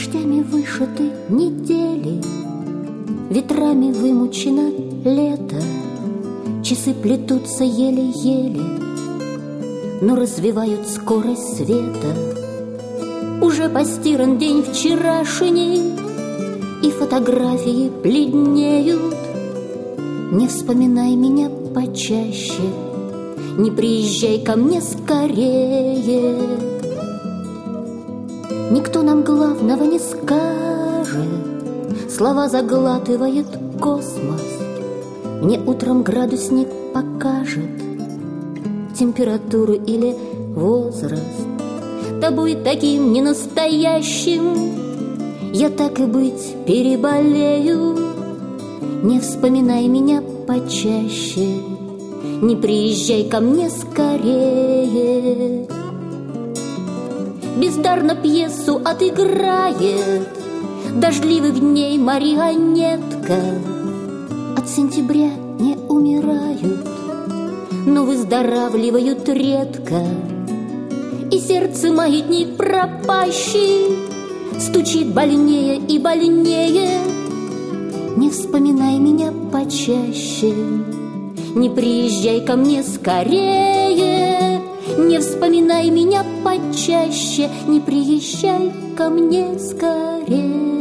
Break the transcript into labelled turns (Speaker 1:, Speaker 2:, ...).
Speaker 1: Дождями вышиты недели, ветрами вымучено лето. Часы плетутся еле-еле, но развивают скорость света. Уже постиран день вчерашний, и фотографии бледнеют. Не вспоминай меня почаще, не приезжай ко мне скорее. Никто нам главного не скажет, слова заглатывает космос. Мне утром градусник покажет температуру или возраст. Тобой таким ненастоящим я так и быть переболею. Не вспоминай меня почаще, не приезжай ко мне скорее. Бездарно пьесу отыграет дождливых дней марионетка. От сентября не умирают, но выздоравливают редко. И сердце маятник пропащий стучит больнее и больнее. Не вспоминай меня почаще, не приезжай ко мне скорее. Не вспоминай меня почаще, не приезжай ко мне скорее.